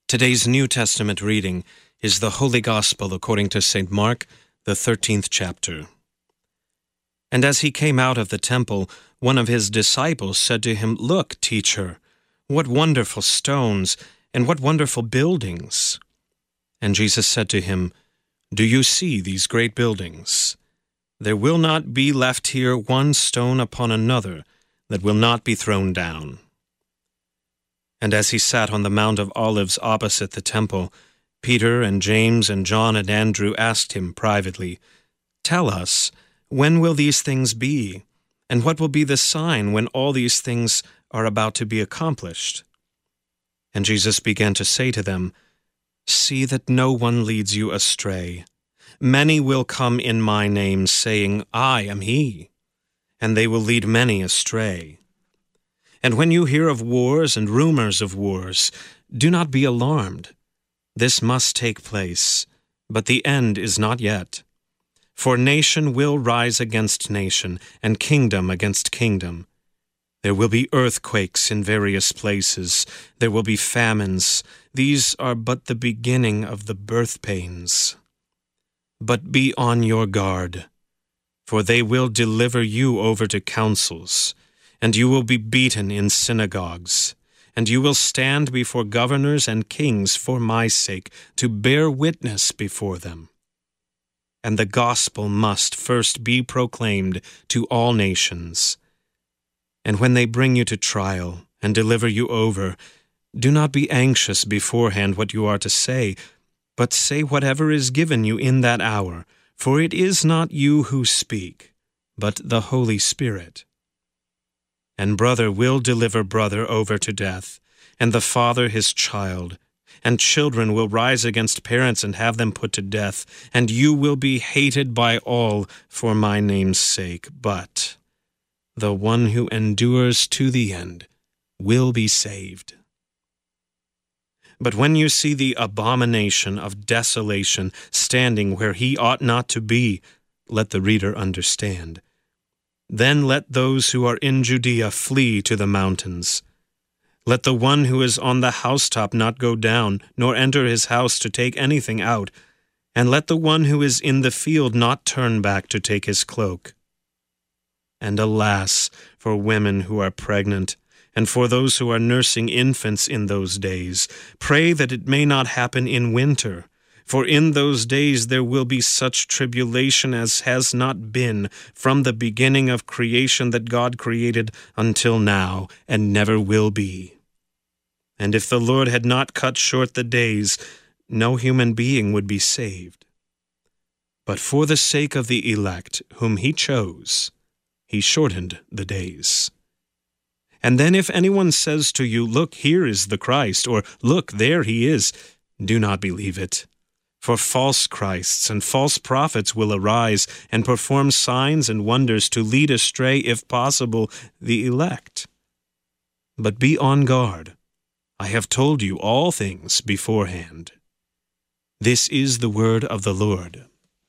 Today's New Testament reading is the Holy Gospel according to St. Mark, the 13th chapter. And as he came out of the temple, one of his disciples said to him, "Look, teacher, what wonderful stones, and what wonderful buildings!" And Jesus said to him, "Do you see these great buildings? There will not be left here one stone upon another that will not be thrown down." And as he sat on the Mount of Olives opposite the temple, Peter and James and John and Andrew asked him privately, "Tell us, when will these things be? And what will be the sign when all these things are about to be accomplished?" And Jesus began to say to them, "See that no one leads you astray. Many will come in my name, saying, 'I am he,' and they will lead many astray. And when you hear of wars and rumors of wars, do not be alarmed. This must take place, but the end is not yet. For nation will rise against nation, and kingdom against kingdom. There will be earthquakes in various places. There will be famines. These are but the beginning of the birth pains. But be on your guard, for they will deliver you over to councils, and you will be beaten in synagogues, and you will stand before governors and kings for my sake, to bear witness before them. And the gospel must first be proclaimed to all nations. And when they bring you to trial and deliver you over, do not be anxious beforehand what you are to say, but say whatever is given you in that hour, for it is not you who speak, but the Holy Spirit. And brother will deliver brother over to death, and the father his child, and children will rise against parents and have them put to death, and you will be hated by all for my name's sake, but the one who endures to the end will be saved. But when you see the abomination of desolation standing where he ought not to be, let the reader understand. Then let those who are in Judea flee to the mountains. Let the one who is on the housetop not go down, nor enter his house to take anything out, and let the one who is in the field not turn back to take his cloak. And alas, for women who are pregnant, and for those who are nursing infants in those days, pray that it may not happen in winter. For in those days there will be such tribulation as has not been from the beginning of creation that God created until now, and never will be. And if the Lord had not cut short the days, no human being would be saved. But for the sake of the elect, whom he chose, he shortened the days. And then if anyone says to you, 'Look, here is the Christ,' or 'Look, there he is,' do not believe it. For false Christs and false prophets will arise and perform signs and wonders to lead astray, if possible, the elect. But be on guard. I have told you all things beforehand." This is the word of the Lord.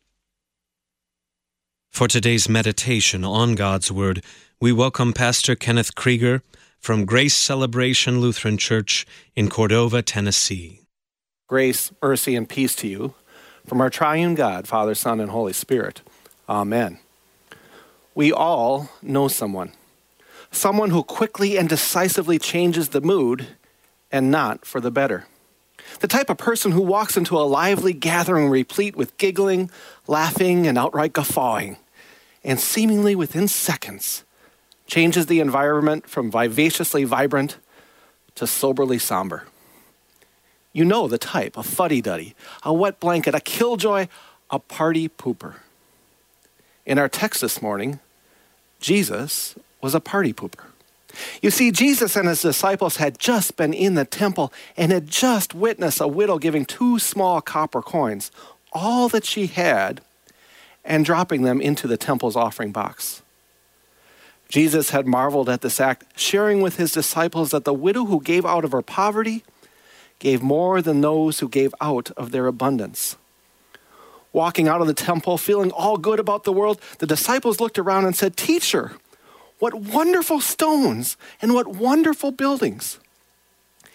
For today's meditation on God's Word, we welcome Pastor Kenneth Krieger from Grace Celebration Lutheran Church in Cordova, Tennessee. Grace, mercy, and peace to you from our triune God, Father, Son, and Holy Spirit. Amen. We all know someone who quickly and decisively changes the mood, and not for the better. The type of person who walks into a lively gathering replete with giggling, laughing, and outright guffawing, and seemingly within seconds changes the environment from vivaciously vibrant to soberly somber. You know the type, a fuddy-duddy, a wet blanket, a killjoy, a party pooper. In our text this morning, Jesus was a party pooper. You see, Jesus and his disciples had just been in the temple and had just witnessed a widow giving 2 small copper coins, all that she had, and dropping them into the temple's offering box. Jesus had marveled at this act, sharing with his disciples that the widow who gave out of her poverty gave more than those who gave out of their abundance. Walking out of the temple, feeling all good about the world, the disciples looked around and said, "Teacher, what wonderful stones and what wonderful buildings."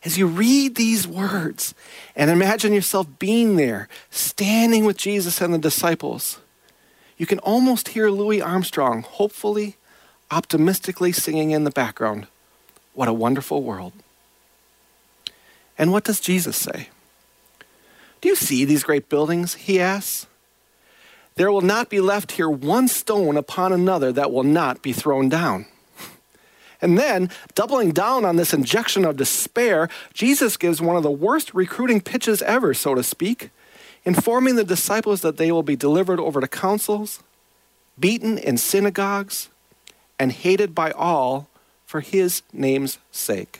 As you read these words and imagine yourself being there, standing with Jesus and the disciples, you can almost hear Louis Armstrong hopefully, optimistically singing in the background, "What a wonderful world." And what does Jesus say? "Do you see these great buildings?" he asks. "There will not be left here one stone upon another that will not be thrown down." And then, doubling down on this injection of despair, Jesus gives one of the worst recruiting pitches ever, so to speak, informing the disciples that they will be delivered over to councils, beaten in synagogues, and hated by all for his name's sake.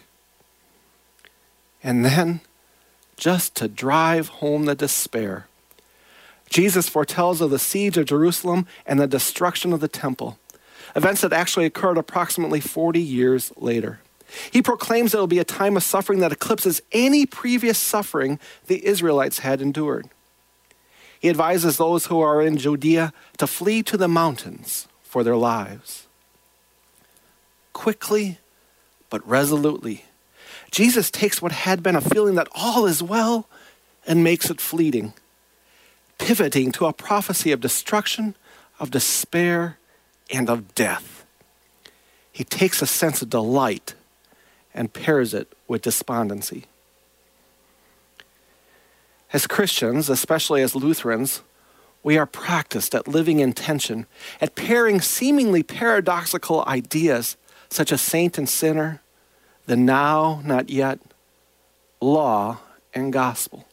And then, just to drive home the despair, Jesus foretells of the siege of Jerusalem and the destruction of the temple, events that actually occurred approximately 40 years later. He proclaims there will be a time of suffering that eclipses any previous suffering the Israelites had endured. He advises those who are in Judea to flee to the mountains for their lives. Quickly but resolutely, Jesus takes what had been a feeling that all is well and makes it fleeting, pivoting to a prophecy of destruction, of despair, and of death. He takes a sense of delight and pairs it with despondency. As Christians, especially as Lutherans, we are practiced at living in tension, at pairing seemingly paradoxical ideas such as saint and sinner, the now, not yet, law and gospel.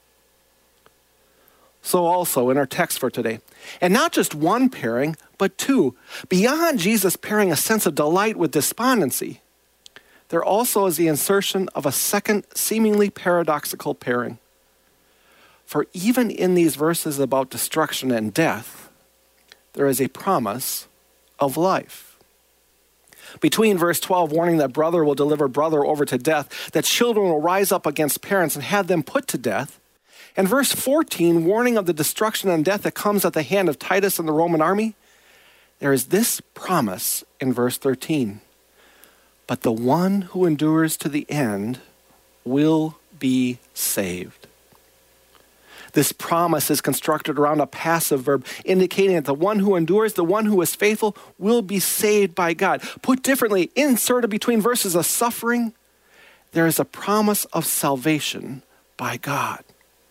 So also in our text for today, and not just one pairing, but two. Beyond Jesus pairing a sense of delight with despondency, there also is the insertion of a second seemingly paradoxical pairing. For even in these verses about destruction and death, there is a promise of life. Between verse 12, warning that brother will deliver brother over to death, that children will rise up against parents and have them put to death, and verse 14, warning of the destruction and death that comes at the hand of Titus and the Roman army, there is this promise in verse 13. But the one who endures to the end will be saved. This promise is constructed around a passive verb, indicating that the one who endures, the one who is faithful, will be saved by God. Put differently, inserted between verses of suffering, there is a promise of salvation by God.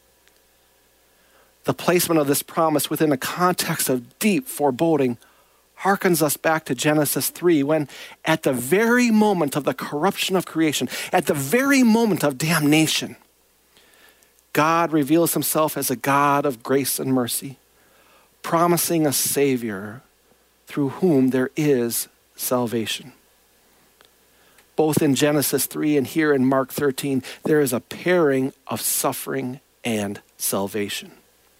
The placement of this promise within a context of deep foreboding harkens us back to Genesis 3, when at the very moment of the corruption of creation, at the very moment of damnation, God reveals himself as a God of grace and mercy, promising a Savior through whom there is salvation. Both in Genesis 3 and here in Mark 13, there is a pairing of suffering and salvation.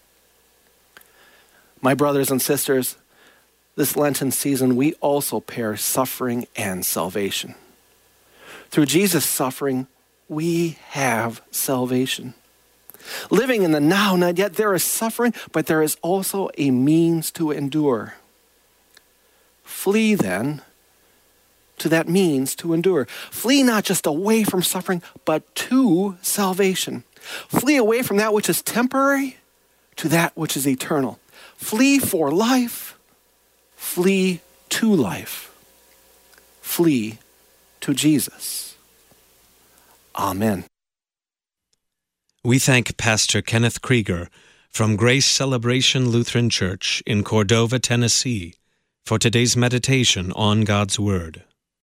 My brothers and sisters, this Lenten season, we also pair suffering and salvation. Through Jesus' suffering, we have salvation. Living in the now, not yet, there is suffering, but there is also a means to endure. Flee then to that means to endure. Flee not just away from suffering, but to salvation. Flee away from that which is temporary to that which is eternal. Flee for life. Flee to life. Flee to Jesus. Amen. We thank Pastor Kenneth Krieger from Grace Celebration Lutheran Church in Cordova, Tennessee, for today's meditation on God's Word.